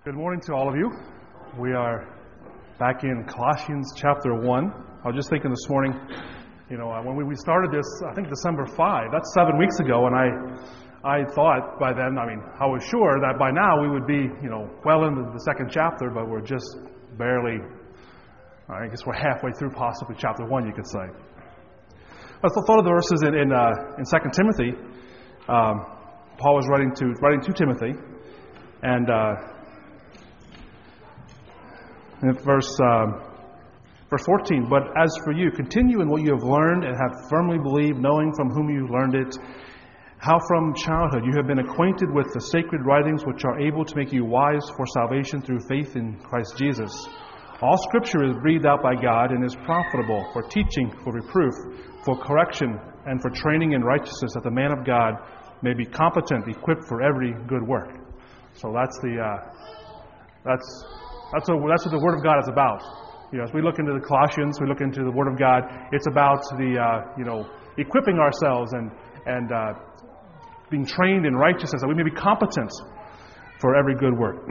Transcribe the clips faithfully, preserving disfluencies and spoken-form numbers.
Good morning to all of you. We are back in Colossians chapter one. I was just thinking this morning, you know, when we started this, I think December fifth, that's seven weeks ago, and I I thought by then, I mean, I was sure that by now we would be, you know, well into the second chapter, but we're just barely, I guess we're halfway through possibly chapter one, you could say. I thought of the verses in in, uh, in Second Timothy. Um, Paul was writing to writing to Timothy, and uh, in verse um, verse fourteen, but as for you, continue in what you have learned and have firmly believed, knowing from whom you learned it, how from childhood you have been acquainted with the sacred writings which are able to make you wise for salvation through faith in Christ Jesus. All Scripture is breathed out by God and is profitable for teaching, for reproof, for correction, and for training in righteousness, that the man of God may be competent, equipped for every good work. So that's the uh, that's that's what that's what the Word of God is about. You know, as we look into the Colossians, we look into the Word of God. It's about the uh, you know equipping ourselves and and uh, being trained in righteousness, that we may be competent for every good work.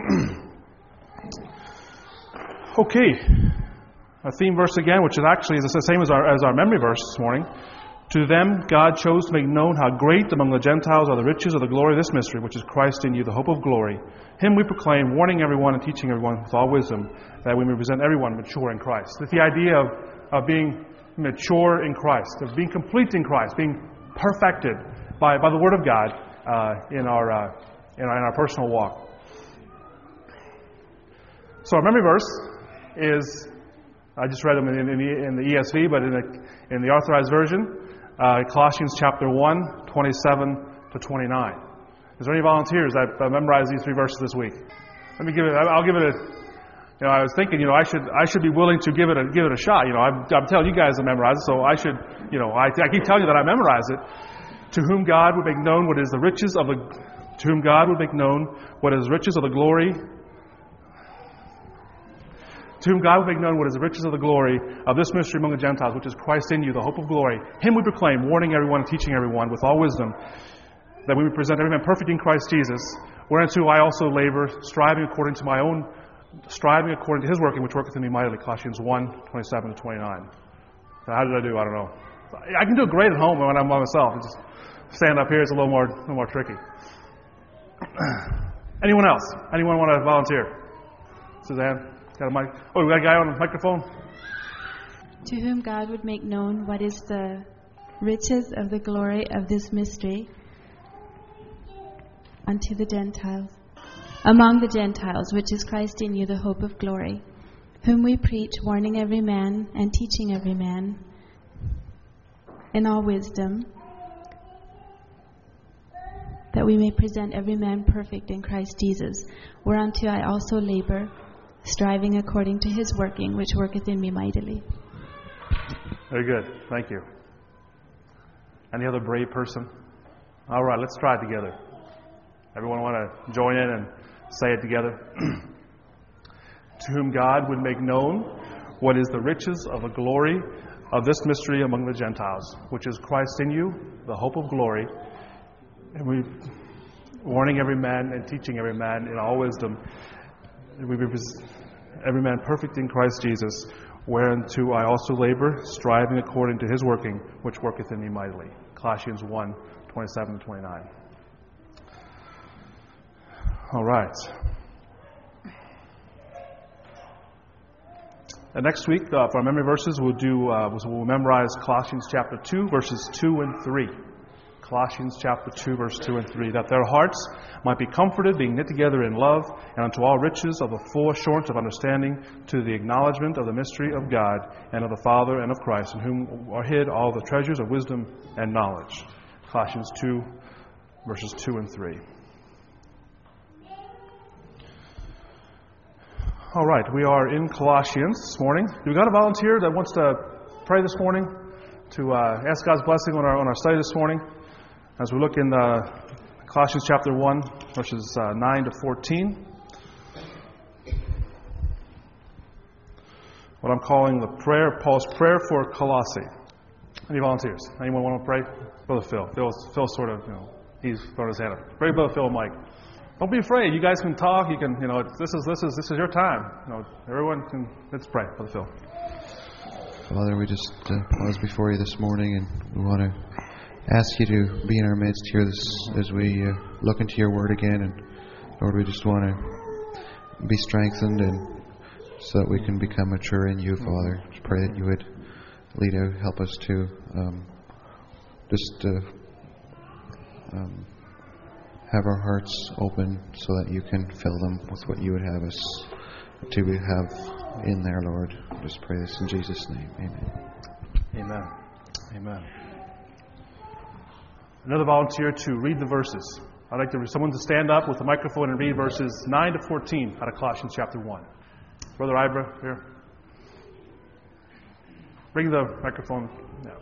Okay, a theme verse again, which is actually is the same as our as our memory verse this morning. To them God chose to make known how great among the Gentiles are the riches of the glory of this mystery, which is Christ in you, the hope of glory. Him we proclaim, warning everyone and teaching everyone with all wisdom, that we may present everyone mature in Christ. It's the idea of, of being mature in Christ, of being complete in Christ, being perfected by, by the Word of God uh, in our uh, in our in our personal walk. So our memory verse is, I just read them in, in, the, in the E S V, but in the in the Authorized Version, uh, Colossians chapter one, twenty-seven to twenty-nine. Is there any volunteers that uh, memorized these three verses this week? Let me give it. I'll give it a. You know, I was thinking, you know, I should I should be willing to give it a give it a shot. You know, I'm, I'm telling you guys to memorize it, so I should. You know, I, I keep telling you that I memorize it. To whom God would make known what is the riches of the. To whom God would make known what is the riches of the glory. To whom God would make known what is the riches of the glory of this mystery among the Gentiles, which is Christ in you, the hope of glory. Him we proclaim, warning everyone and teaching everyone with all wisdom, that we would present every man perfect in Christ Jesus, whereunto I also labor, striving according to my own, striving according to His working, which worketh in me mightily. Colossians one, twenty-seven to twenty-nine. So how did I do? I don't know. I can do it great at home when I'm by myself. Just stand up here is a little more, a little more tricky. Anyone else? Anyone want to volunteer? Suzanne? Got a mic? Oh, we got a guy on the microphone? To whom God would make known what is the riches of the glory of this mystery unto the Gentiles, among the Gentiles, which is Christ in you, the hope of glory, whom we preach, warning every man and teaching every man in all wisdom, that we may present every man perfect in Christ Jesus, whereunto I also labor, striving according to His working, which worketh in me mightily. Very good. Thank you. Any other brave person? All right, let's try it together. Everyone want to join in and say it together? To whom God would make known what is the riches of the glory of this mystery among the Gentiles, which is Christ in you, the hope of glory. And we warning every man and teaching every man in all wisdom, we be every man perfect in Christ Jesus, whereunto I also labor, striving according to His working, which worketh in me mightily. Colossians one, twenty-seven to twenty-nine. All right. And next week, uh, for our memory verses, we'll do uh, we'll memorize Colossians chapter two, verses two and three. Colossians chapter two, verse two and three, that their hearts might be comforted, being knit together in love, and unto all riches of the full assurance of understanding, to the acknowledgement of the mystery of God, and of the Father, and of Christ, in whom are hid all the treasures of wisdom and knowledge. Colossians two, verses two and three. All right, we are in Colossians this morning. Do we got a volunteer that wants to pray this morning, to uh, ask God's blessing on our on our study this morning? As we look in uh, Colossians chapter one, verses uh, nine to fourteen. What I'm calling the prayer, Paul's prayer for Colossae. Any volunteers? Anyone want to pray? Brother Phil. Phil's, Phil's sort of, you know, he's throwing his hand up. Pray, Brother Phil, Mike. Don't be afraid. You guys can talk. You can, you know, this is this is this is your time. You know, everyone can. Let's pray. Brother Phil. Father, we just uh, pause before you this morning, and we want to ask you to be in our midst here this, as we uh, look into your Word again. And Lord, we just want to be strengthened, and so that we can become mature in you, Father. Just pray that you would lead out, help us to um, just uh, um, have our hearts open, so that you can fill them with what you would have us to have in there, Lord. Just pray this in Jesus' name. Amen. Amen. Amen. Another volunteer to read the verses. I'd like to, someone to stand up with a microphone and read verses nine to fourteen out of Colossians chapter one. Brother Ibra, here. Bring the microphone. Yeah.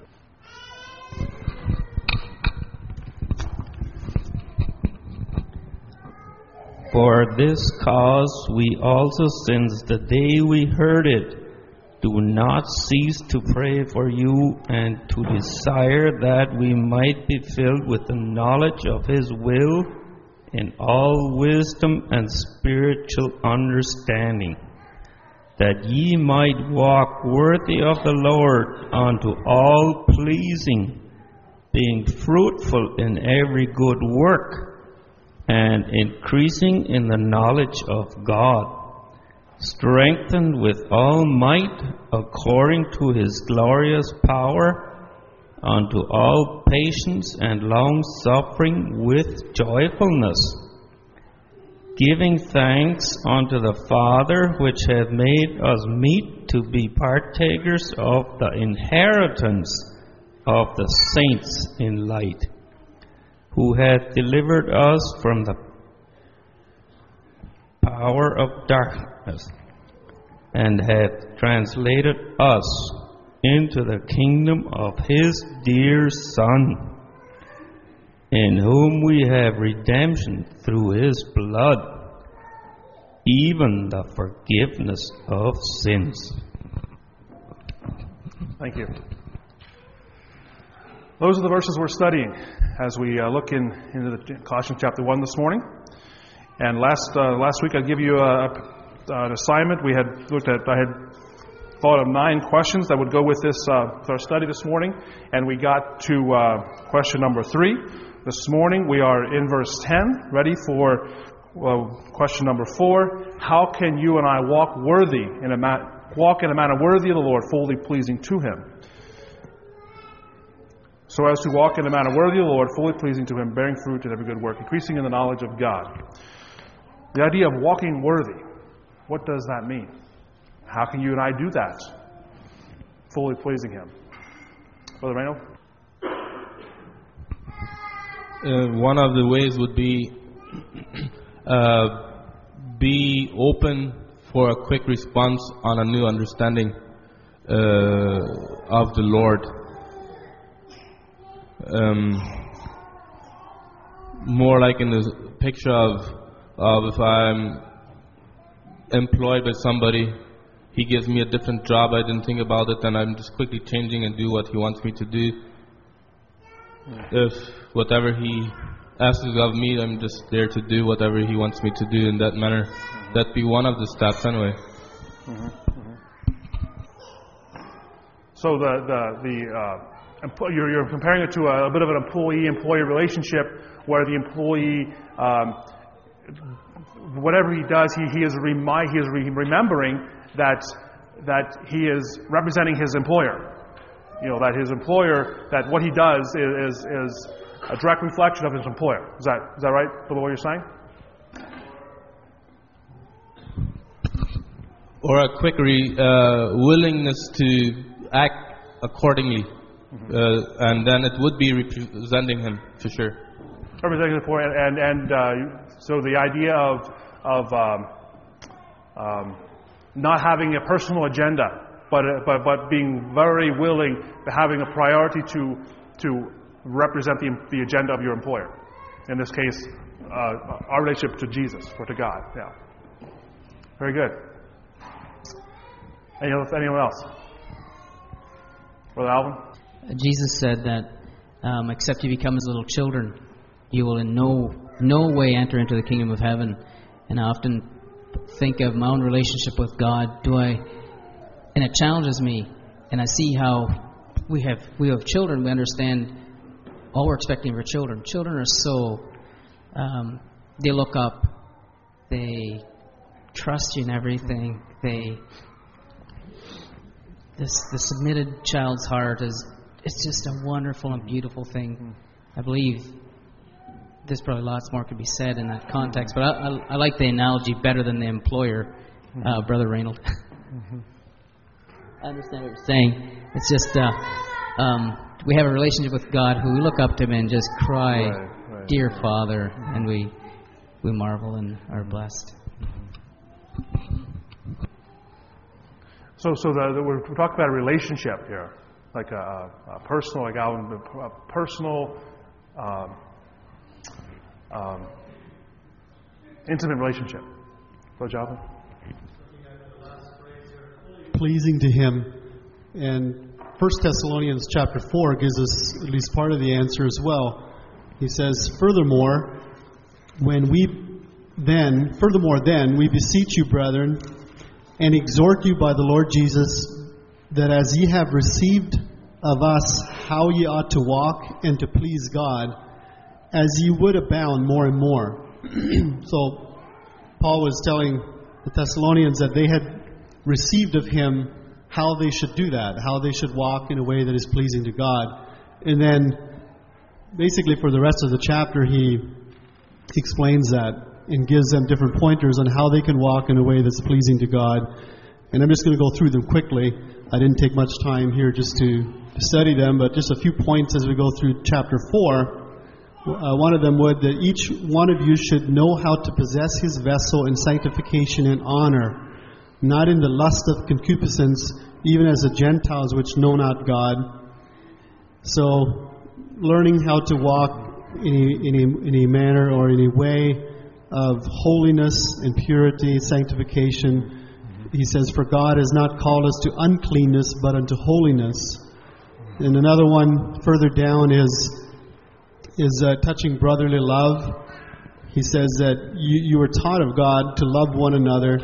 For this cause we also, since the day we heard it, do not cease to pray for you and to desire that we might be filled with the knowledge of His will in all wisdom and spiritual understanding, that ye might walk worthy of the Lord unto all pleasing, being fruitful in every good work, and increasing in the knowledge of God, strengthened with all might according to His glorious power, unto all patience and long suffering with joyfulness, giving thanks unto the Father, which hath made us meet to be partakers of the inheritance of the saints in light, who hath delivered us from the power of darkness, and hath translated us into the kingdom of His dear Son, in whom we have redemption through His blood, even the forgiveness of sins. Thank you. Those are the verses we're studying as we uh, look in into the Colossians chapter one this morning. And last uh, last week I give you a, a, an assignment. We had looked at I had thought of nine questions that would go with this uh, with our study this morning, and we got to uh, question number three. This morning we are in verse ten, ready for well, question number four. How can you and I walk worthy in a ma- walk in a manner worthy of the Lord, fully pleasing to Him? So as to walk in a manner worthy of the Lord, fully pleasing to Him, bearing fruit in every good work, increasing in the knowledge of God. The idea of walking worthy, what does that mean? How can you and I do that? Fully pleasing Him. Brother Reno? Uh, one of the ways would be uh, be open for a quick response on a new understanding uh, of the Lord. Um, more like in the picture of, of if I'm employed by somebody, he gives me a different job, I didn't think about it, and I'm just quickly changing and do what he wants me to do. Yeah. If whatever he asks of me, I'm just there to do whatever he wants me to do in that manner. Mm-hmm. That'd be one of the steps anyway. Mm-hmm. Mm-hmm. So the the the uh You're, you're comparing it to a, a bit of an employee-employee relationship where the employee, um, whatever he does, he, he is, remi- he is re- remembering that that he is representing his employer. You know, that his employer, that what he does is, is, is a direct reflection of his employer. Is that is that right, for what you're saying? Or a quick re, uh, willingness to act accordingly. Mm-hmm. Uh, and then it would be representing him for sure. Representing the poor, and and, and uh, so the idea of of um, um, not having a personal agenda, but uh, but but being very willing, to having a priority to to represent the the agenda of your employer. In this case, uh, our relationship to Jesus or to God. Yeah. Very good. Anyone, anyone else? Brother Alvin? Jesus said that um, except you become as little children, you will in no no way enter into the kingdom of heaven. And I often think of my own relationship with God. Do I? And it challenges me. And I see how we have we have children. We understand all we're expecting for children. Children are so um, they look up, they trust you in everything. They this the submitted child's heart is it's just a wonderful and beautiful thing. I believe there's probably lots more could be said in that context, but I, I, I like the analogy better than the employer, uh, Brother Reynold. Mm-hmm. I understand what you're saying. It's just uh, um, we have a relationship with God who we look up to Him and just cry, right, right. Dear Father, mm-hmm. and we we marvel and are blessed. So, so the, the, we're talking about a relationship here, like a, a personal, like a, a personal, um, um, intimate relationship. Brother Jonathan? Pleasing to Him. And First Thessalonians chapter four gives us at least part of the answer as well. He says, Furthermore, when we then, furthermore then, we beseech you, brethren, and exhort you by the Lord Jesus, that as ye have received of us how ye ought to walk and to please God, as ye would abound more and more. So, Paul was telling the Thessalonians that they had received of him how they should do that, how they should walk in a way that is pleasing to God. And then, basically for the rest of the chapter, he explains that and gives them different pointers on how they can walk in a way that's pleasing to God. And I'm just going to go through them quickly. I didn't take much time here just to study them, but just a few points as we go through chapter four. Uh, one of them would that each one of you should know how to possess his vessel in sanctification and honor, not in the lust of concupiscence, even as the Gentiles which know not God. So, learning how to walk in a, in a, in a manner or in a way of holiness and purity, sanctification. He says, For God has not called us to uncleanness, but unto holiness. And another one further down is is uh, touching brotherly love. He says that you, you were taught of God to love one another,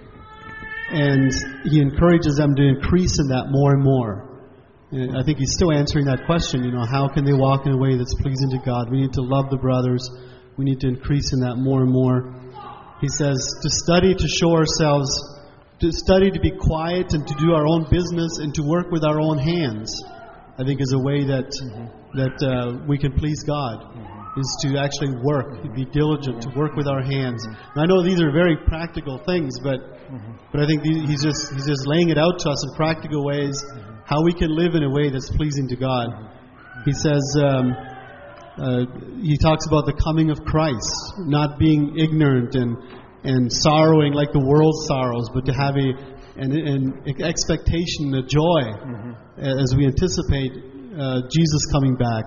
and he encourages them to increase in that more and more. And I think he's still answering that question, you know, how can they walk in a way that's pleasing to God? We need to love the brothers. We need to increase in that more and more. He says to study to show ourselves, to study to be quiet and to do our own business and to work with our own hands, I think is a way that mm-hmm. that uh, we can please God, mm-hmm. is to actually work, to be diligent, to work with our hands. Mm-hmm. And I know these are very practical things, but mm-hmm. but I think he's just he's just laying it out to us in practical ways, mm-hmm. how we can live in a way that's pleasing to God. Mm-hmm. He says, um, uh, he talks about the coming of Christ, not being ignorant and and sorrowing like the world sorrows, but to have a an, an expectation, a joy, mm-hmm. as we anticipate uh, Jesus coming back.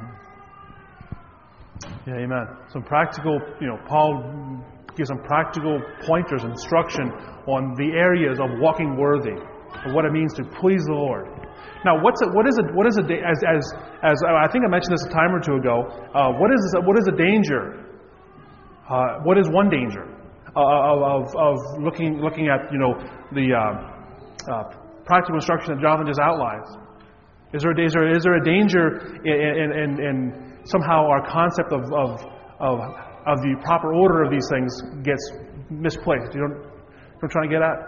Mm-hmm. Yeah, amen. Some practical, you know, Paul gives some practical pointers, instruction on the areas of walking worthy, of what it means to please the Lord. Now, what's it? What is it? What is it? As as as I think I mentioned this a time or two ago. Uh, what is this, what is a danger? Uh, what is one danger uh, of of looking looking at you know the uh, uh, practical instruction that Jonathan just outlines? Is there is there is there a danger in in, in somehow our concept of of of of the proper order of these things gets misplaced? You know what I'm trying to get at?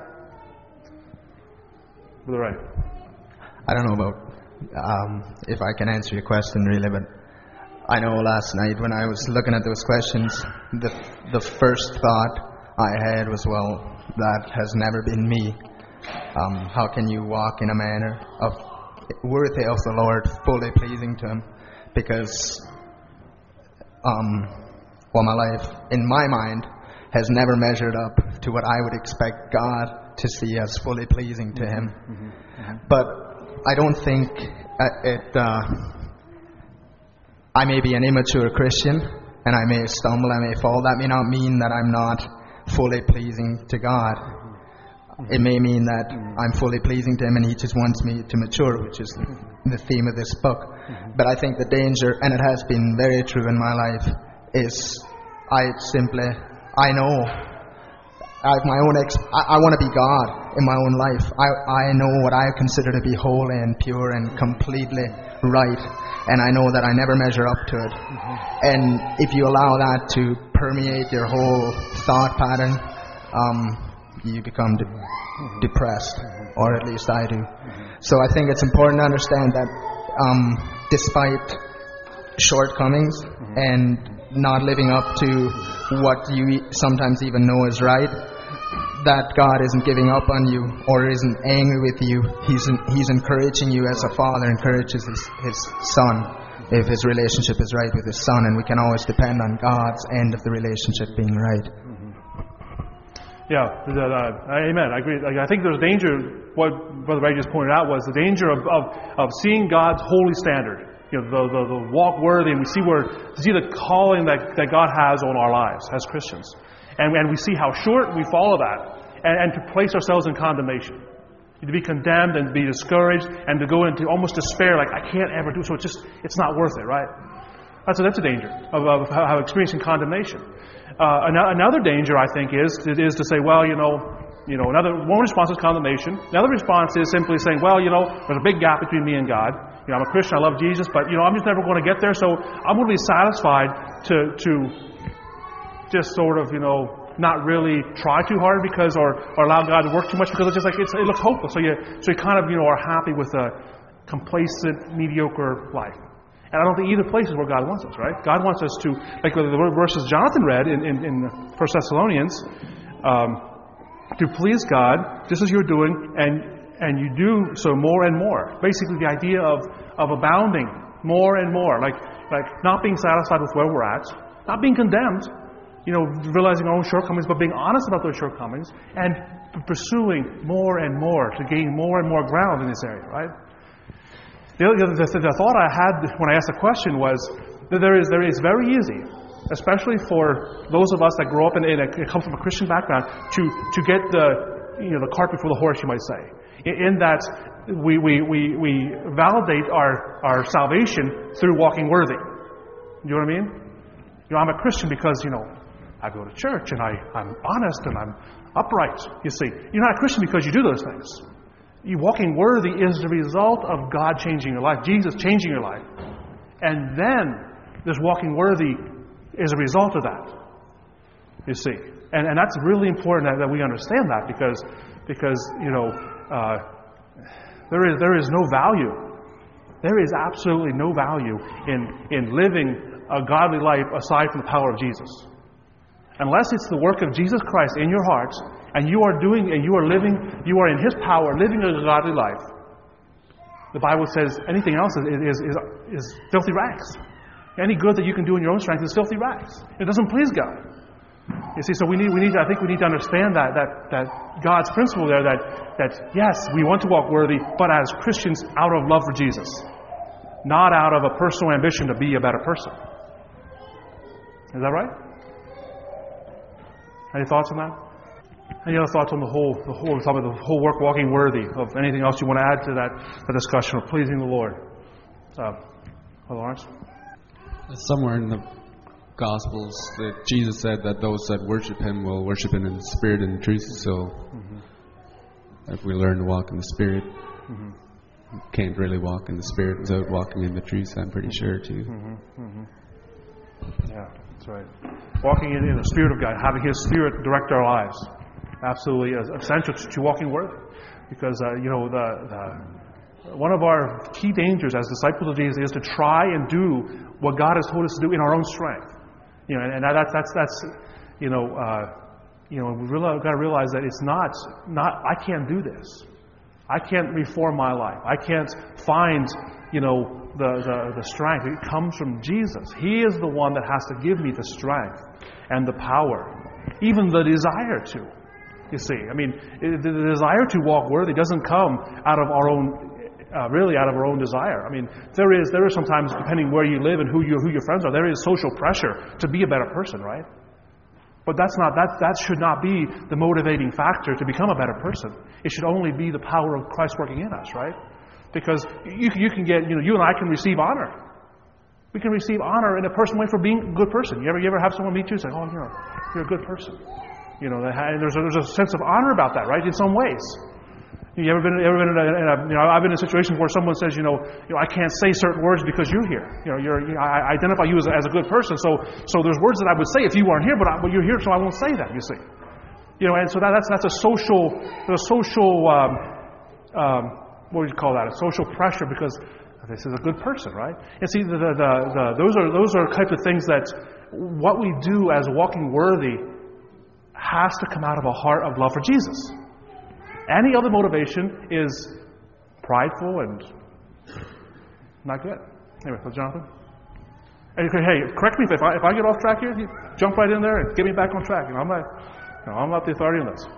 Brother Ray. I don't know about um, if I can answer your question really, but I know last night when I was looking at those questions, the the first thought I had was, well, that has never been me. Um, how can you walk in a manner of worthy of the Lord, fully pleasing to Him? Because um, well, my life, in my mind, has never measured up to what I would expect God to see as fully pleasing to Him. Mm-hmm. Mm-hmm. But I don't think it. Uh, I may be an immature Christian, and I may stumble, I may fall. That may not mean that I'm not fully pleasing to God. It may mean that I'm fully pleasing to Him, and He just wants me to mature, which is the theme of this book. But I think the danger, and it has been very true in my life, is I simply, I know, I have my own, ex- I, I want to be God in my own life. I, I know what I consider to be holy and pure and completely right. And I know that I never measure up to it. Mm-hmm. And if you allow that to permeate your whole thought pattern, um, you become de- mm-hmm. depressed, mm-hmm. or at least I do. Mm-hmm. So I think it's important to understand that um, despite shortcomings mm-hmm. and not living up to what you sometimes even know is right, that God isn't giving up on you or isn't angry with you. He's in, He's encouraging you as a father encourages his, his son, if his relationship is right with his son, and we can always depend on God's end of the relationship being right. Yeah, uh, amen. I agree. I think there's danger. What Brother Ray just pointed out was the danger of, of, of seeing God's holy standard. You know, the, the, the walk worthy, and we see where see the calling that, that God has on our lives as Christians, and, and we see how short we fall of that, and, and to place ourselves in condemnation, to be condemned and be discouraged, and to go into almost despair, like I can't ever do so. It's just it's not worth it, right? That's a, that's a danger of, of, of experiencing condemnation. Uh, another danger, I think, is is to say, well, you know, you know, another one response is condemnation. Another response is simply saying, well, you know, there's a big gap between me and God. You know, I'm a Christian, I love Jesus, but, you know, I'm just never going to get there, so I'm going to be satisfied to to just sort of, you know, not really try too hard because, or, or allow God to work too much because it's just like, it's, it looks hopeless. So you, so you kind of, you know, are happy with a complacent, mediocre life. And I don't think either place is where God wants us, right? God wants us to, like the verses Jonathan read in, in, in First Thessalonians, um, to please God, just as you're doing, and and you do so more and more. Basically, the idea of, of abounding more and more, like like not being satisfied with where we're at, not being condemned, you know, realizing our own shortcomings, but being honest about those shortcomings, and pursuing more and more to gain more and more ground in this area, right? The, the, the, the thought I had when I asked the question was that there is there is very easy, especially for those of us that grow up in, in a come from a Christian background, to to get the you know the cart before the horse, you might say. In that we, we, we, we validate our, our salvation through walking worthy. You know what I mean? You know, I'm a Christian because, you know, I go to church and I, I'm honest and I'm upright. You see, you're not a Christian because you do those things. You walking worthy is the result of God changing your life, Jesus changing your life. And then this walking worthy is a result of that. You see. And, and that's really important that, that we understand that because, because you know, Uh, there is there is no value. There is absolutely no value in, in living a godly life aside from the power of Jesus. Unless it's the work of Jesus Christ in your heart, and you are doing and you are living, you are in His power, living a godly life. The Bible says anything else is is, is, is filthy rags. Any good that you can do in your own strength is filthy rags. It doesn't please God. You see, so we need we need I think we need to understand that that that God's principle there that that yes, we want to walk worthy, but as Christians out of love for Jesus, not out of a personal ambition to be a better person. Is that right? Any thoughts on that? Any other thoughts on the whole the whole topic, the whole work walking worthy? Of anything else you want to add to that the discussion of pleasing the Lord? Uh, Lawrence? Somewhere in the Gospels that Jesus said that those that worship Him will worship Him in the Spirit and in truth. So mm-hmm. if we learn to walk in the Spirit, mm-hmm. we can't really walk in the Spirit without walking in the truth, I'm pretty sure too. Mm-hmm. Mm-hmm. Yeah, that's right. Walking in, in the Spirit of God, having His Spirit direct our lives, absolutely essential to, to walking worthy. Because uh, you know the, the one of our key dangers as disciples of Jesus is to try and do what God has told us to do in our own strength. You know, and, and that's that's that's you know, uh, you know, we really got to realize that it's not not I can't do this. I can't reform my life. I can't find you know the, the the strength. It comes from Jesus. He is the one that has to give me the strength and the power, even the desire to. You see, I mean, the, the desire to walk worthy doesn't come out of our own. Uh, really out of our own desire. I mean, there is there is sometimes, depending where you live and who you who your friends are, there is social pressure to be a better person, right? But that's not that that should not be the motivating factor to become a better person. It should only be the power of Christ working in us, right? Because you you can get you know you and I can receive honor. We can receive honor in a personal way for being a good person. You ever, you ever have someone meet you and say, oh, you know, you're a good person. You know, and there's a, there's a sense of honor about that, right? In some ways. You ever been, ever been in a, in a, you know, I've been in a situation where someone says, you know, you know, I can't say certain words because you're here. You know, you're, you know, I identify you as a, as a good person. So, so there's words that I would say if you weren't here, but, I, but you're here, so I won't say that. You see, you know, and so that, that's that's a social, a social, um, um, what would you call that? A social pressure because this is a good person, right? And see, the, the, the, the, those are those are types of things that what we do as walking worthy has to come out of a heart of love for Jesus. Any other motivation is prideful and not good. Anyway, so Jonathan? Hey, hey, correct me if I, if I get off track here, you jump right in there and get me back on track. You know, I'm not, you know, I'm not the authority on this.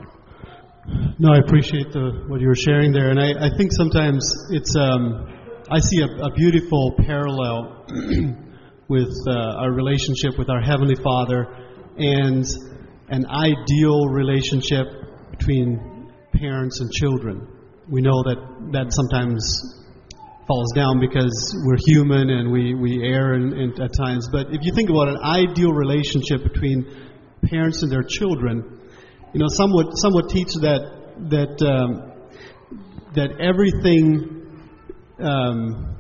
No, I appreciate the, what you were sharing there. And I, I think sometimes it's, um, I see a, a beautiful parallel with uh, our relationship with our Heavenly Father and an ideal relationship between parents and children. We know that that sometimes falls down because we're human and we, we err in, in, at times. But if you think about an ideal relationship between parents and their children, you know, some would, some would teach that that um, that everything, um,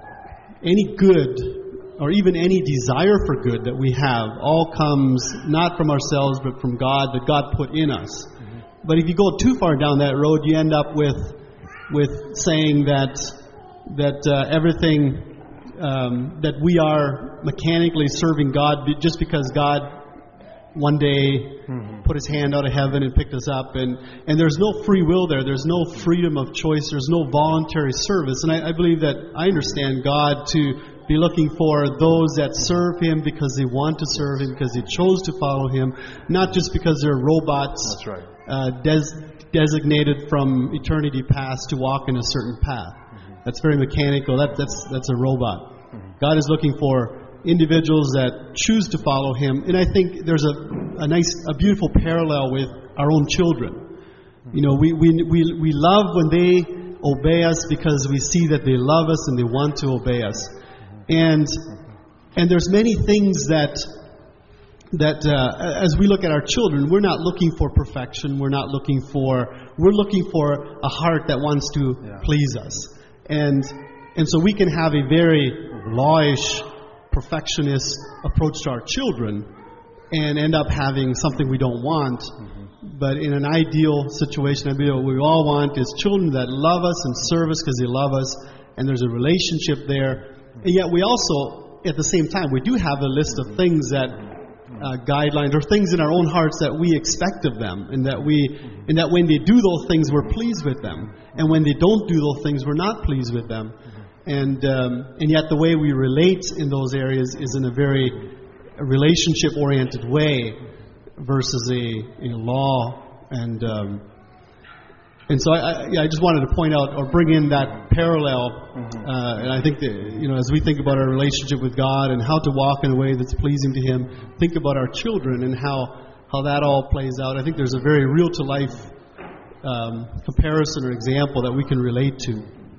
any good or even any desire for good that we have all comes not from ourselves but from God, that God put in us. But if you go too far down that road, you end up with with saying that that uh, everything um, that we are mechanically serving God just because God one day mm-hmm. put His hand out of heaven and picked us up, and and there's no free will there. There's no freedom of choice. There's no voluntary service. And I, I believe that I understand God to be looking for those that serve Him because they want to serve Him, because they chose to follow Him, not just because they're robots. That's right. Uh, des- designated from eternity past to walk in a certain path. Mm-hmm. That's very mechanical. That, that's that's a robot. Mm-hmm. God is looking for individuals that choose to follow Him, and I think there's a, a nice, a beautiful parallel with our own children. Mm-hmm. You know, we, we we we love when they obey us because we see that they love us and they want to obey us, mm-hmm. and and there's many things that. That uh, as we look at our children, we're not looking for perfection. We're not looking for. We're looking for a heart that wants to yeah. please us, and and so we can have a very lawish, perfectionist approach to our children, and end up having something we don't want. Mm-hmm. But in an ideal situation, I mean, what we all want is children that love us and serve us because they love us, and there's a relationship there. And yet, we also, at the same time, we do have a list of things that. Uh, guidelines or things in our own hearts that we expect of them, and that we, and that when they do those things, we're pleased with them, and when they don't do those things, we're not pleased with them, and um, and yet the way we relate in those areas is in a very relationship-oriented way versus a, a law and. Um, And so I, I, I just wanted to point out or bring in that parallel, mm-hmm. uh, and I think that, you know, as we think about our relationship with God and how to walk in a way that's pleasing to Him, think about our children and how, how that all plays out. I think there's a very real-to-life um, comparison or example that we can relate to.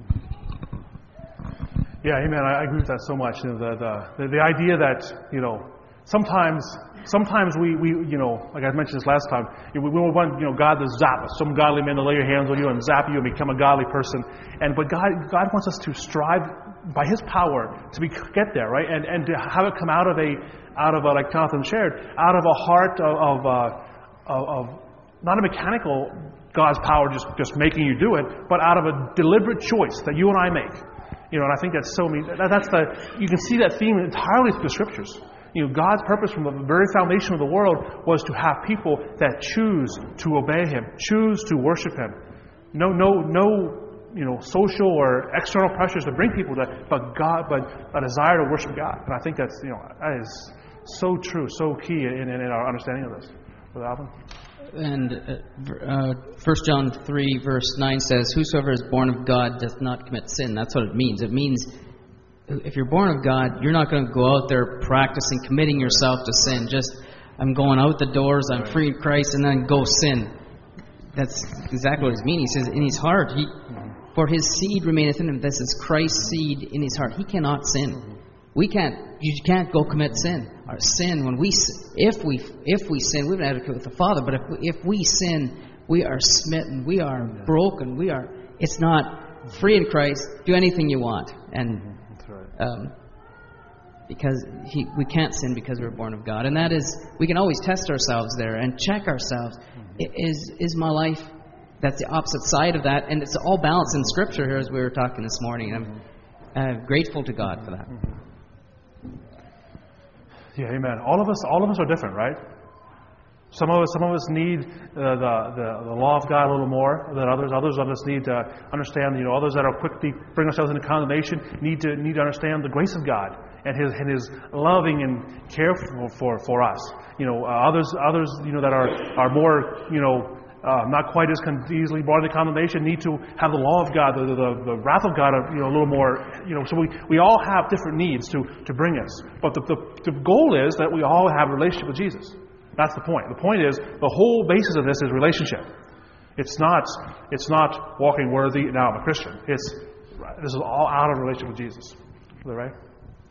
Yeah, amen. I agree with that so much. You know, the, the the idea that, you know, sometimes. Sometimes we, we, you know, like I mentioned this last time, we, we want, you know, God to zap us, some godly man to lay your hands on you and zap you and become a godly person. And but God, God wants us to strive by His power to be, get there, right? And and to have it come out of a, out of a, like Jonathan shared, out of a heart of, of, uh, of, of not a mechanical God's power just just making you do it, but out of a deliberate choice that you and I make. You know, and I think that's so. That, that's the you can see that theme entirely through the Scriptures. You know, God's purpose from the very foundation of the world was to have people that choose to obey Him, choose to worship Him. No, no, no, you know, social or external pressures to bring people to, but God, but a desire to worship God. And I think that's, you know, that is so true, so key in, in, in our understanding of this. Brother Alvin? And uh, First John three verse nine says, "Whosoever is born of God doth not commit sin." That's what it means. It means. If you're born of God, you're not going to go out there practicing, committing yourself to sin. Just, I'm going out the doors, I'm free in Christ, and then go sin. That's exactly what it means. He says, in his heart, he, for his seed remaineth in him. This is Christ's seed in his heart. He cannot sin. We can't. You can't go commit sin. Our sin, when we, if we, if we sin, we have an advocate with the Father. But if we, if we sin, we are smitten. We are yeah. broken. We are. It's not free in Christ. Do anything you want, and That's right. um, because he, we can't sin because we're born of God, and that is, we can always test ourselves there and check ourselves. Mm-hmm. Is is my life? That's the opposite side of that, and it's all balanced in Scripture here, as we were talking this morning. And I'm uh, grateful to God for that. Mm-hmm. Yeah, amen. All of us, all of us are different, right? Some of us, some of us need uh, the, the the law of God a little more than others. Others of us need to understand. You know, others that are quick to bring ourselves into condemnation need to need to understand the grace of God and His and His loving and care for for, for us. You know, uh, others others you know that are are more you know. Uh, not quite as con- easily brought into condemnation, need to have the law of God, the, the, the wrath of God, you know, a little more, you know, so we, we all have different needs to, to bring us. But the, the, the goal is that we all have a relationship with Jesus. That's the point. The point is, the whole basis of this is relationship. It's not, it's not walking worthy, now I'm a Christian. It's, this is all out of relationship with Jesus. Is that right?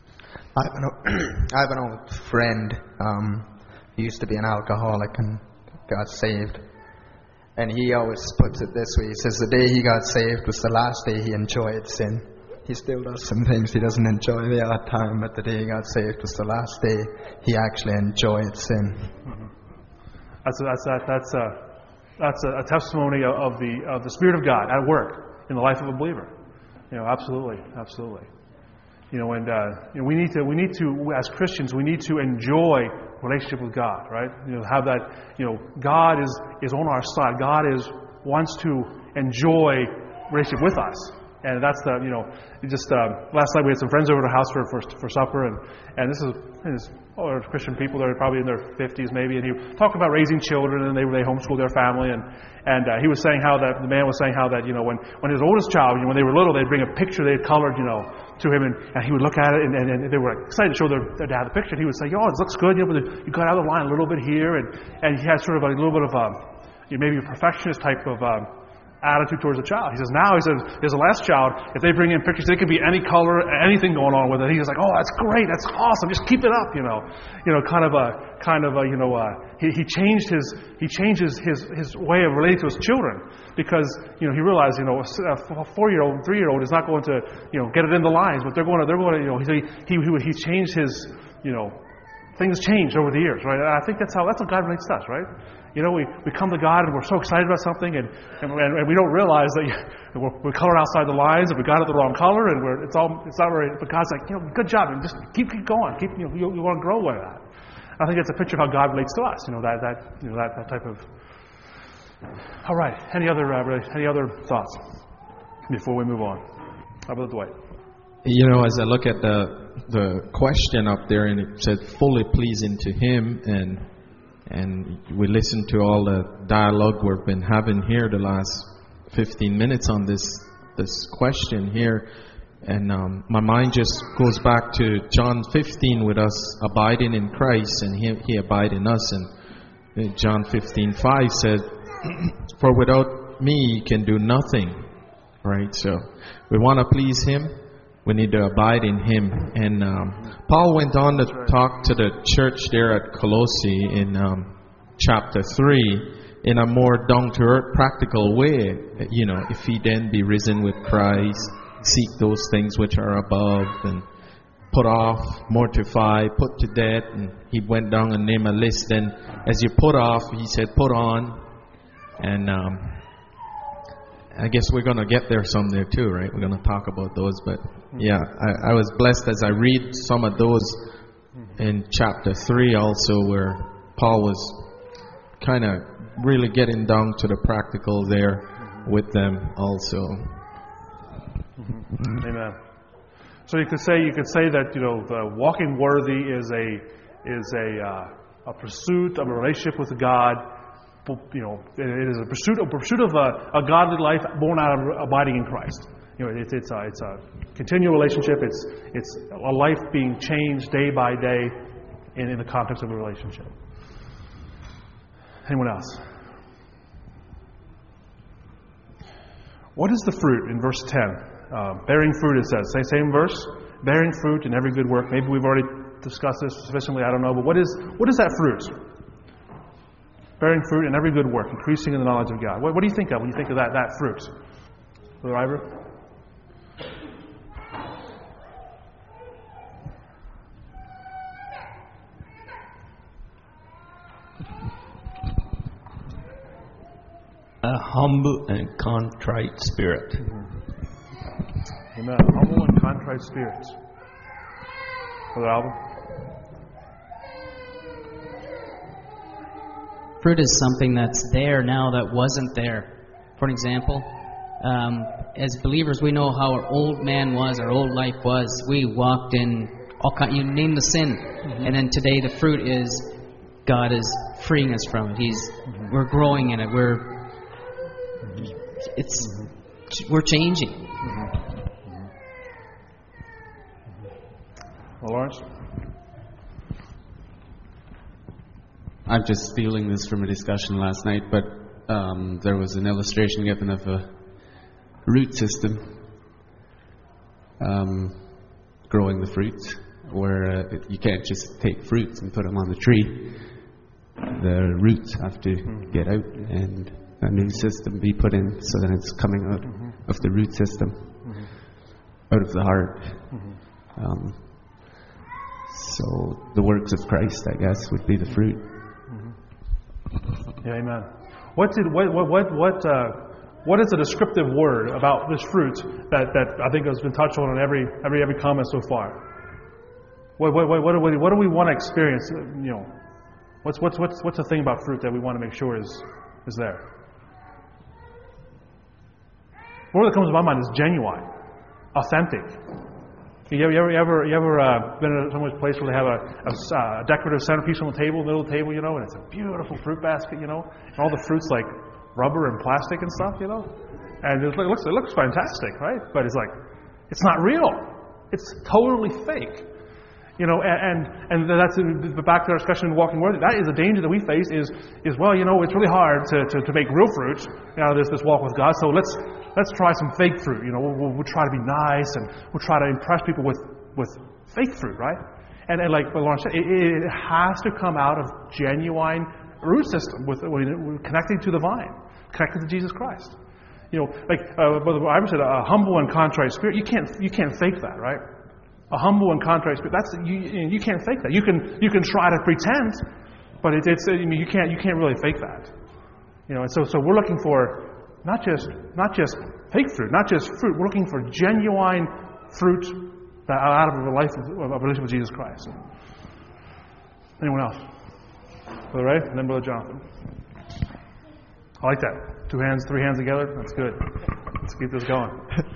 I have an, I have an old friend, um, he used to be an alcoholic and got saved. And he always puts it this way. He says the day he got saved was the last day he enjoyed sin. He still does some things he doesn't enjoy the odd time, but the day he got saved was the last day he actually enjoyed sin. Mm-hmm. That's a, that's a, that's a, that's a, a testimony of, of the of the Spirit of God at work in the life of a believer. You know, absolutely, absolutely. You know, and uh, you know, we need to we need to as Christians we need to enjoy relationship with God, right? You know, have that. You know, God is is on our side. God is wants to enjoy relationship with us, and that's the you know. Just um, last night we had some friends over at the house for for, for supper, and and this is. This, oh, Christian people, they're probably in their fifties maybe, and he talked about raising children, and they they homeschool their family, and and uh, he was saying how that the man was saying how that you know when, when his oldest child, you know, when they were little, they'd bring a picture they had colored, you know, to him, and, and he would look at it, and, and, and they were excited to show their, their dad the picture. And he would say, "Oh, it looks good, you know, but you got out of the line a little bit here," and and he had sort of a little bit of um, you know, maybe a perfectionist type of um, attitude towards the child. He says now, he says, his last child, if they bring in pictures, it could be any color, anything going on with it. He's like, "Oh, that's great, that's awesome, just keep it up," you know, you know, kind of a, kind of a, you know, uh, he he changed his he changes his his way of relating to his children because you know he realized you know a four-year-old, three-year-old is not going to you know get it in the lines, but they're going to they're going to you know he he he he changed his you know things changed over the years, right? And I think that's how that's how God relates to us, right? You know, we, we come to God and we're so excited about something, and and, and we don't realize that we're, we're colored outside the lines, and we got it the wrong color, and we're it's all it's not very. But God's like, you know, good job, and just keep keep going, keep you know you, you want to grow with that. I think it's a picture of how God relates to us. You know that that you know that, that type of. All right. Any other uh, any other thoughts before we move on? How about Dwight? You know, as I look at the the question up there, and it said fully pleasing to Him, and. And we listened to all the dialogue we've been having here the last fifteen minutes on this this question here. And um, my mind just goes back to John fifteen with us abiding in Christ and He, he abide in us. And John fifteen five said, "For without me you can do nothing." Right? So we want to please Him. We need to abide in Him. And um, Paul went on to talk to the church there at Colossae in um, chapter three in a more down-to-earth, practical way. You know, if ye then be risen with Christ, seek those things which are above, and put off, mortify, put to death. And he went down and named a list. And as you put off, he said, put on. And um, I guess we're going to get there someday too, right? We're going to talk about those. But yeah, I, I was blessed as I read some of those in chapter three also, where Paul was kind of really getting down to the practical there with them also. Mm-hmm. Amen. So you could say you could say that you know the walking worthy is a is a uh, a pursuit of a relationship with God. You know, it is a pursuit, a pursuit of a, a godly life born out of abiding in Christ. You know, it's it's a, it's a continual relationship. It's it's a life being changed day by day in, in the context of a relationship. Anyone else? What is the fruit in verse ten? Uh, bearing fruit, it says. Same, same verse. Bearing fruit in every good work. Maybe we've already discussed this sufficiently, I don't know. But what is what is that fruit? Bearing fruit in every good work, increasing in the knowledge of God. What, what do you think of when you think of that, that fruit? Brother Ivor? A humble and contrite spirit. Mm-hmm. Amen. Humble and contrite spirit. Brother Alvin? Fruit is something that's there now that wasn't there. For an example, um, as believers, we know how our old man was, our old life was. We walked in all kind. You name the sin, mm-hmm. and then today the fruit is God is freeing us from it. He's mm-hmm. we're growing in it. We're It's mm-hmm. we're changing. Mm-hmm. Mm-hmm. Well, Lawrence? I'm just stealing this from a discussion last night, but um, there was an illustration given of a root system um, growing the fruits, where uh, it, you can't just take fruits and put them on the tree. The roots have to mm-hmm. get out and a new system be put in so that it's coming out mm-hmm. of the root system, mm-hmm. out of the heart. Mm-hmm. Um, so the works of Christ, I guess, would be the fruit. Mm-hmm. Yeah, amen. What did what what what what, uh, what is a descriptive word about this fruit that, that I think has been touched on in every every every comment so far? What what what what do we, what do we want to experience? You know, what's what's what's what's the thing about fruit that we want to make sure is is there? What that comes to my mind is genuine, authentic. You ever, you ever, you ever, you ever uh, been at someone's place where they have a, a uh, decorative centerpiece on the table, middle of the table, you know, and it's a beautiful fruit basket, you know, and all the fruit's like rubber and plastic and stuff, you know, and it looks, it looks fantastic, right? But it's like, it's not real. It's totally fake. You know, and and that's back to our discussion in Walking Worthy. That is a danger that we face. Is is well, you know, it's really hard to, to, to make real fruit out of this this walk with God. So let's let's try some fake fruit. You know, we'll, we'll try to be nice and we'll try to impress people with, with fake fruit, right? And and like Lawrence said, it, it has to come out of genuine root system with, with connecting to the vine, connected to Jesus Christ. You know, like uh, Brother Ivor said, a humble and contrite spirit. You can't you can't fake that, right? A humble and contrite spirit. That's you. You can't fake that. You can you can try to pretend, but it, it's I mean, you can't you can't really fake that. You know, and so so we're looking for not just not just fake fruit, not just fruit. We're looking for genuine fruit that out of a life of a relationship with Jesus Christ. Anyone else? Brother Ray, and then Brother Jonathan. I like that. Two hands, three hands together. That's good. Let's keep this going.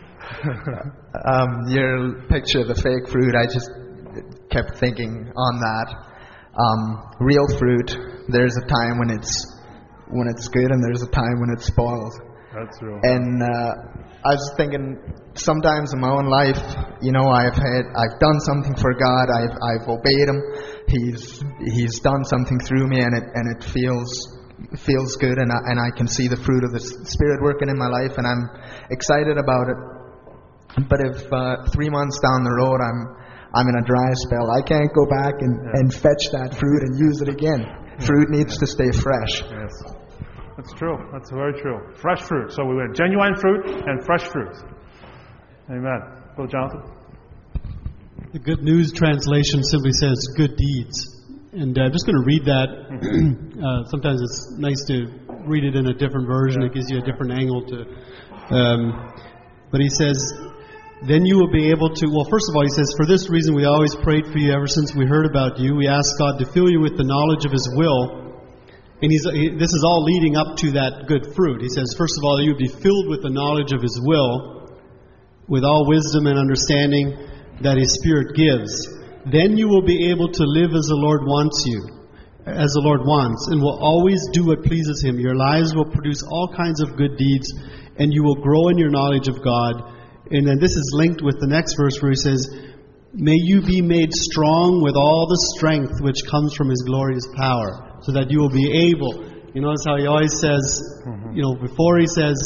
um, your picture of the fake fruit, I just kept thinking on that. Um, real fruit, there's a time when it's when it's good and there's a time when it's spoiled. That's real. And uh, I was thinking, sometimes in my own life, you know, I've had I've done something for God. I've I've obeyed Him. He's He's done something through me, and it and it feels. feels good, and I, and I can see the fruit of the Spirit working in my life, and I'm excited about it. But if uh, three months down the road I'm I'm in a dry spell, I can't go back and, yeah. and fetch that fruit and use it again. Yeah. Fruit needs to stay fresh. Yes, that's true. That's very true. Fresh fruit. So we went genuine fruit and fresh fruit. Amen. Brother Jonathan? The Good News translation simply says good deeds. And I'm uh, just going to read that. uh, sometimes it's nice to read it in a different version. Yeah. It gives you a different angle to. Um, but he says, then you will be able to. Well, first of all, he says, for this reason we always prayed for you ever since we heard about you. We asked God to fill you with the knowledge of His will. And he's, he, this is all leading up to that good fruit. He says, first of all, you will be filled with the knowledge of His will, with all wisdom and understanding that His Spirit gives. Then you will be able to live as the Lord wants you, as the Lord wants, and will always do what pleases Him. Your lives will produce all kinds of good deeds, and you will grow in your knowledge of God. And then this is linked with the next verse where He says, may you be made strong with all the strength which comes from His glorious power, so that you will be able. You notice how He always says, you know, before He says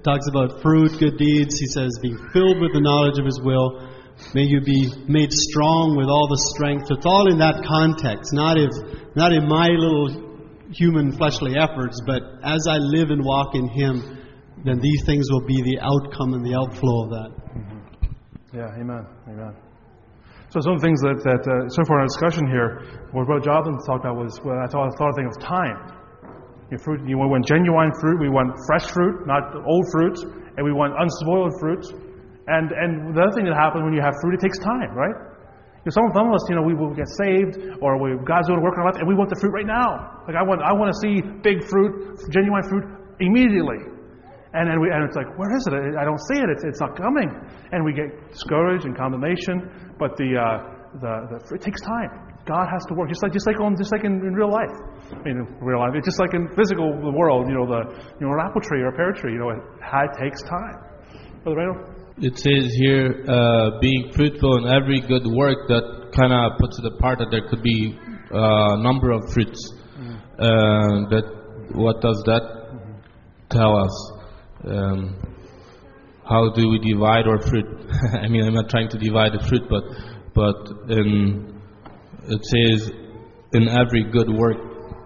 talks about fruit, good deeds. He says, being filled with the knowledge of His will. May you be made strong with all the strength. It's all in that context, not if, not in my little human fleshly efforts, but as I live and walk in Him, then these things will be the outcome and the outflow of that. Mm-hmm. Yeah, amen, amen. So some things that, that uh, so far in our discussion here, what Brother Jonathan talked about was, well, I thought, I thought a thing of time. Your fruit, you want genuine fruit, we want fresh fruit, not old fruit, and we want unspoiled fruit. And and the other thing that happens when you have fruit, it takes time, right? You know, some, some of us, you know, we will get saved, or we, God's doing work in our life, and we want the fruit right now. Like I want, I want to see big fruit, genuine fruit immediately. And and, we, and it's like, where is it? I don't see it. It's, it's not coming. And we get discouraged and condemnation. But the uh, the, the it takes time. God has to work, just like just like on just like in, in real life. I mean, in real life, it's just like in physical world. You know, the you know an apple tree or a pear tree. You know, it, it takes time. Brother Randall? It says here, uh, being fruitful in every good work, that kind of puts it apart that there could be a uh, number of fruits. Mm. Uh, that what does that mm-hmm. tell us? Um, how do we divide our fruit? I mean, I'm not trying to divide the fruit, but but in, it says in every good work.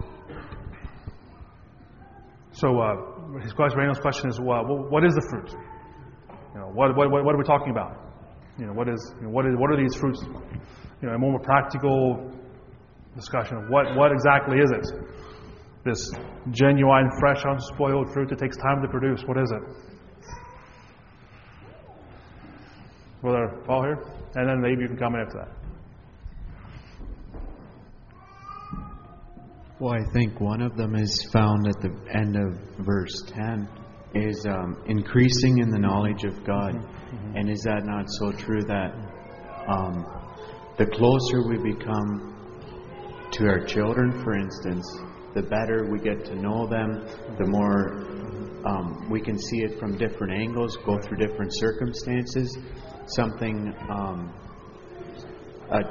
So uh, his question, Randall's question is, well, what is the fruit? You know, what, what, what are we talking about? You know, what is, you know, what is, what are these fruits? You know, a more practical discussion of what, what exactly is it? This genuine, fresh, unspoiled fruit that takes time to produce. What is it? Brother Paul here, and then maybe you can comment after that. Well, I think one of them is found at the end of verse ten. Is um, increasing in the knowledge of God. Mm-hmm. And is that not so true that um, the closer we become to our children, for instance, the better we get to know them, the more um, we can see it from different angles, go through different circumstances, something um, a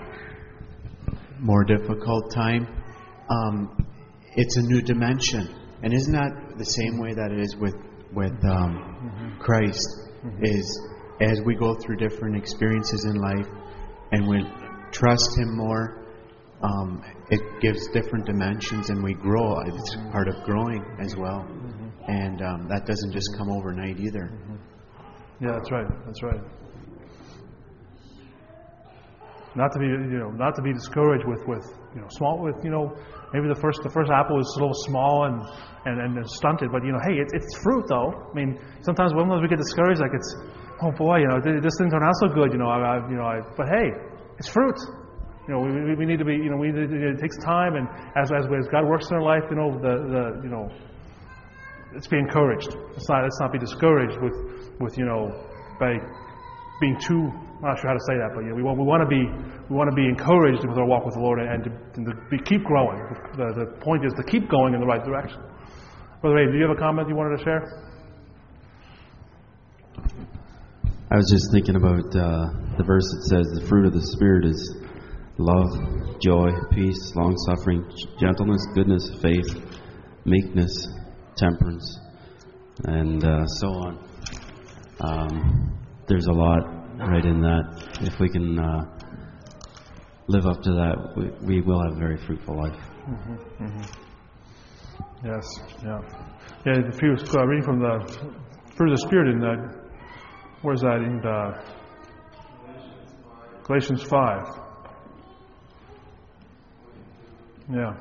more difficult time. Um, it's a new dimension. And isn't that the same way that it is with with um, mm-hmm. Christ? Mm-hmm. Is as we go through different experiences in life, and we trust Him more, um, it gives different dimensions, and we grow. It's mm-hmm. part of growing as well, mm-hmm. and um, that doesn't just come overnight either. Mm-hmm. Yeah, that's right. That's right. Not to be, you know, not to be discouraged with, with you know, small, with, you know, maybe the first the first apple is a little small and, and, and stunted, but, you know, hey, it, it's fruit, though. I mean, sometimes when we get discouraged, like it's, oh boy, you know, this didn't turn out so good, you know, I, I you know, I, but hey, it's fruit. You know, we, we need to be, you know, we it takes time, and as, as as God works in our life, you know, the the you know, let's be encouraged. Let's not let's not be discouraged with with you know by being too. I'm not sure how to say that, but yeah, we want we want to be we want to be encouraged with our walk with the Lord, and to, and to be, keep growing. The, the point is to keep going in the right direction. Brother Ray, do you have a comment you wanted to share? I was just thinking about uh, the verse that says the fruit of the Spirit is love, joy, peace, long-suffering, gentleness, goodness, faith, meekness, temperance, and uh, so on. Um, there's a lot right in that. If we can uh, live up to that, we, we will have a very fruitful life. Mm-hmm, mm-hmm. Yes, yeah. Yeah, if you uh, reading from the fruit of the Spirit in that, where's that in the Galatians five? Yeah.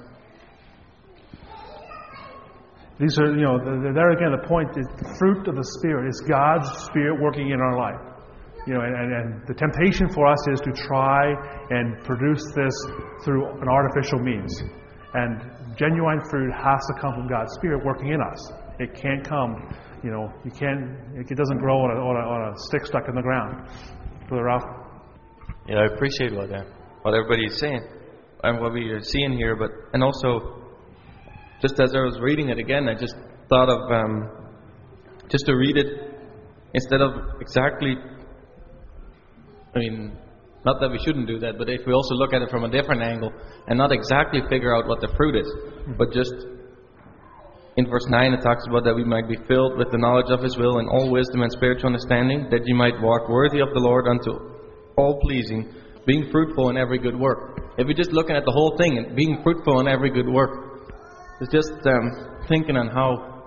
These are, you know, there again, the point is the fruit of the Spirit is God's Spirit working in our life. You know, and, and, and the temptation for us is to try and produce this through an artificial means. And genuine fruit has to come from God's Spirit working in us. It can't come, you know, you can't, it doesn't grow on a, on a, on a stick stuck in the ground. Brother Ralph? Yeah, I appreciate what, uh, what everybody is saying and what we are seeing here, but, and also, just as I was reading it again, I just thought of, um, just to read it, instead of exactly, I mean, not that we shouldn't do that, but if we also look at it from a different angle, and not exactly figure out what the fruit is, but just in verse nine it talks about that we might be filled with the knowledge of His will and all wisdom and spiritual understanding, that you might walk worthy of the Lord unto all pleasing, being fruitful in every good work. If you're just looking at the whole thing and being fruitful in every good work, it's just um, thinking on how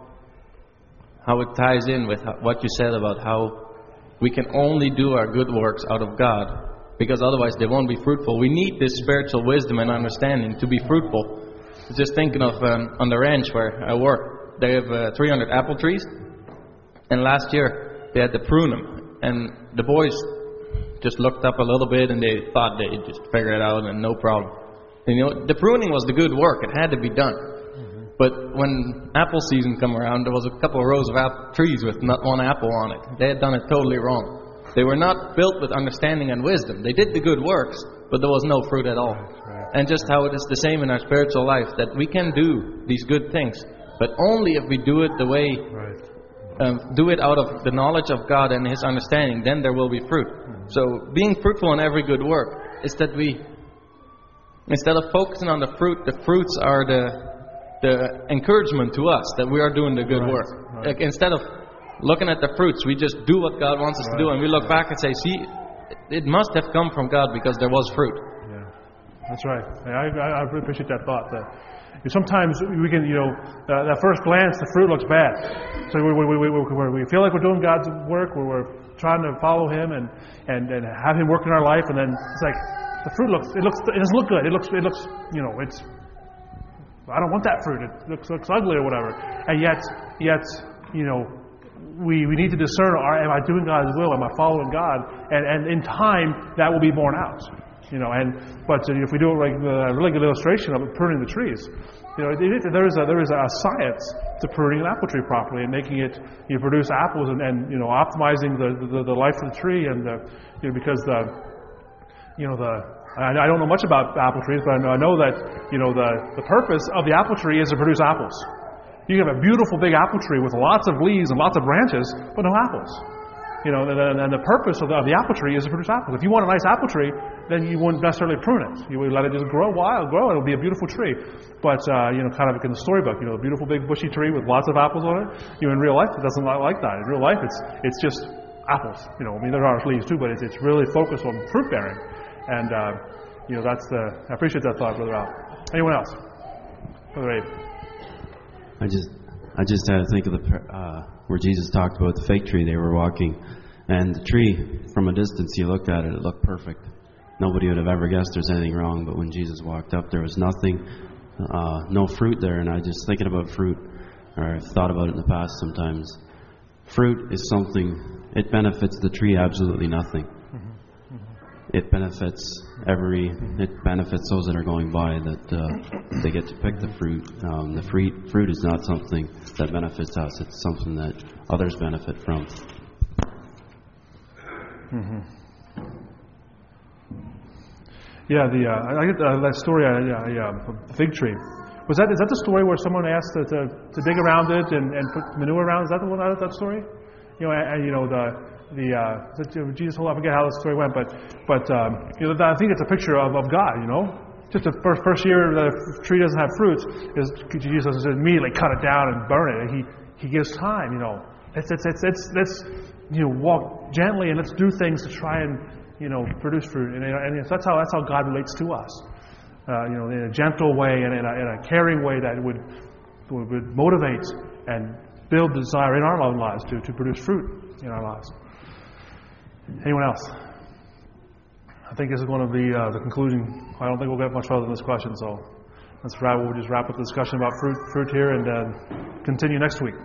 how it ties in with how, what you said about how we can only do our good works out of God, because otherwise they won't be fruitful. We need this spiritual wisdom and understanding to be fruitful. Just thinking of um, on the ranch where I work, they have uh, three hundred apple trees, and last year they had to prune them, and the boys just looked up a little bit and they thought they'd just figure it out and no problem. And, you know, the pruning was the good work; it had to be done. Mm-hmm. But when apple season come around, there was a couple of rows of apple trees with not one apple on it. They had done it totally wrong. They were not built with understanding and wisdom. They did the good works, but there was no fruit at all. Right. And just how it is the same in our spiritual life, that we can do these good things, but only if we do it the way, right. um, do it out of the knowledge of God and His understanding, then there will be fruit. Mm-hmm. So being fruitful in every good work is that we, instead of focusing on the fruit, the fruits are the the encouragement to us that we are doing the good right. work. Right. Like, instead of looking at the fruits, we just do what God wants us right. to do, and we look back and say, see, it must have come from God because there was fruit. Yeah, that's right. I, I, I really appreciate that thought. That sometimes we can, you know, uh, at first glance, the fruit looks bad. So we, we, we, we, we feel like we're doing God's work, where we're trying to follow Him and, and, and have Him work in our life, and then it's like, the fruit looks, it looks, it doesn't look good. It looks, it looks, you know, it's, I don't want that fruit. It looks, looks ugly or whatever. And yet, yet, you know, We, we need to discern, are, am I doing God's will? Am I following God? And, and in time, that will be borne out. You know, and but if we do it like a really good illustration of it, pruning the trees, you know, it, it, there is a there is a science to pruning an apple tree properly and making it you produce apples and, and you know optimizing the, the the life of the tree and the, you know because the you know the I, I don't know much about apple trees, but I know, I know that you know the the purpose of the apple tree is to produce apples. You can have a beautiful big apple tree with lots of leaves and lots of branches, but no apples. You know, and, and the purpose of the, of the apple tree is to produce apples. If you want a nice apple tree, then you wouldn't necessarily prune it. You would let it just grow wild, grow, and it'll be a beautiful tree. But, uh, you know, kind of like in the storybook, you know, a beautiful big bushy tree with lots of apples on it. You know, in real life, it doesn't look like that. In real life, it's it's just apples. You know, I mean, there are leaves too, but it's, it's really focused on fruit bearing. And, uh, you know, that's the, I appreciate that thought, Brother Al. Anyone else? Brother Abe. I just I just had to think of the uh, where Jesus talked about the fig tree. They were walking, and the tree, from a distance, you looked at it, it looked perfect. Nobody would have ever guessed there's anything wrong, but when Jesus walked up, there was nothing, uh, no fruit there. And I was just thinking about fruit, or I've thought about it in the past sometimes. Fruit is something, it benefits the tree absolutely nothing. It benefits every, it benefits those that are going by, that uh, they get to pick the fruit. Um, the fruit, fruit is not something that benefits us, it's something that others benefit from. Mm-hmm. Yeah, the uh, I get uh, that story, uh, yeah, uh, the fig tree. Was that, is that the story where someone asked to, to, to dig around it and, and put manure around? Is that the one, that story? You know, and, you know, the, The uh, Jesus, I forget how the story went, but but um, you know, I think it's a picture of, of God. You know, just the first first year the tree doesn't have fruit, is Jesus immediately cut it down and burn it, and he, he gives time. You know, it's it's it's it's let's you know walk gently and let's do things to try and you know produce fruit, and, and that's how that's how God relates to us. Uh, you know, in a gentle way and in a, in a caring way that would would motivate and build desire in our own lives to to produce fruit in our lives. Anyone else? I think this is going to be uh, the conclusion. I don't think we'll get much further in this question, so let's wrap. We'll just wrap up the discussion about fruit, fruit here, and uh, continue next week.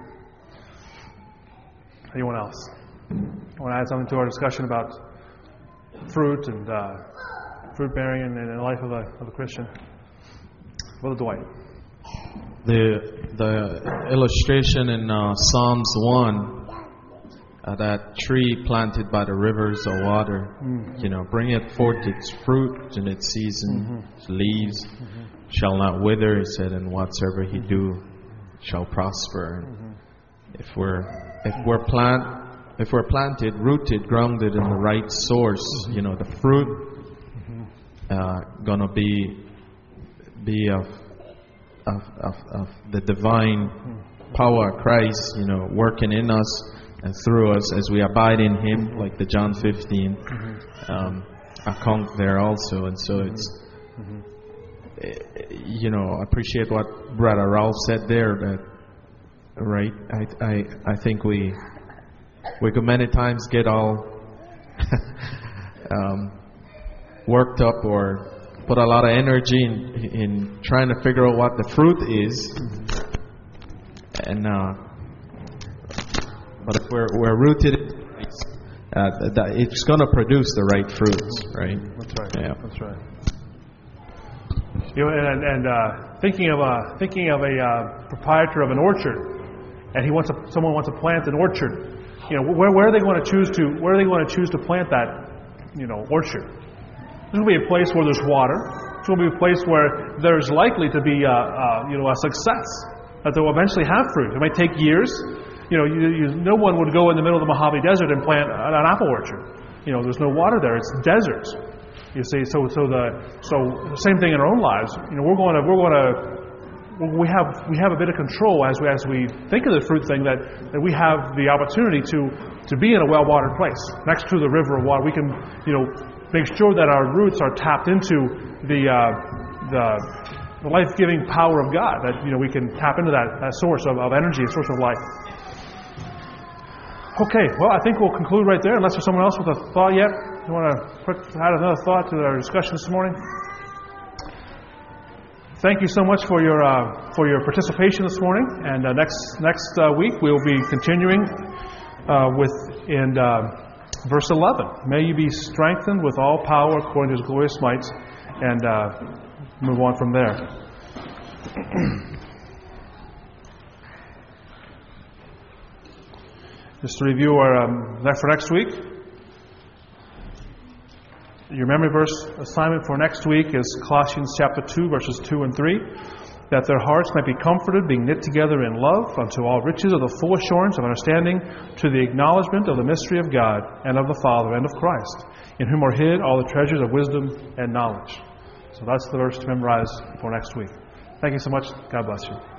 Anyone else? Want to add something to our discussion about fruit and uh, fruit bearing in, in the life of a, of a Christian? Brother Dwight. The the illustration in uh, Psalms one. Uh, that tree planted by the rivers of water, mm-hmm. you know, bring it forth its fruit in its season, mm-hmm. its leaves mm-hmm. shall not wither, he said, and whatsoever he do shall prosper. Mm-hmm. If we're if we're plant if we're planted, rooted, grounded in the right source, mm-hmm. you know, the fruit mm-hmm. uh, gonna be be of of of, of the divine power of Christ, you know, working in us and through us as we abide in Him, like the John fifteen um, account there also. And so it's, you know, I appreciate what Brother Ralph said there. That right, I I I think we we could many times get all um, worked up or put a lot of energy in, in trying to figure out what the fruit is, and uh, but if we're we're rooted, uh, that it's going to produce the right fruits, right? That's right. Yeah. That's right. You know, and, and uh, thinking of a thinking of a uh, proprietor of an orchard, and he wants a, someone wants to plant an orchard. You know, where where are they going to choose to where are they going to choose to plant that, you know, orchard? This will be a place where there's water. This will be a place where there's likely to be, uh, uh, you know, a success. That they will eventually have fruit. It might take years. You know, you, you, no one would go in the middle of the Mojave Desert and plant an, an apple orchard. You know, there's no water there. It's deserts. You see, so so the so same thing in our own lives. You know, we're going to we're going to we have we have a bit of control as we as we think of the fruit thing, that, that we have the opportunity to to be in a well-watered place next to the river of water. We can, you know, make sure that our roots are tapped into the uh, the, the life-giving power of God. That, you know, we can tap into that, that source of, of energy, a source of life. Okay, well, I think we'll conclude right there. Unless there's someone else with a thought yet, you want to put, add another thought to our discussion this morning. Thank you so much for your uh, for your participation this morning. And uh, next next uh, week we will be continuing uh, with in. Uh, Verse eleven, may you be strengthened with all power according to His glorious might, and uh, move on from there. Just to review our um, for next week, your memory verse assignment for next week is Colossians chapter two, verses two and three. That their hearts might be comforted, being knit together in love, unto all riches of the full assurance of understanding, to the acknowledgement of the mystery of God, and of the Father, and of Christ, in whom are hid all the treasures of wisdom and knowledge. So that's the verse to memorize for next week. Thank you so much. God bless you.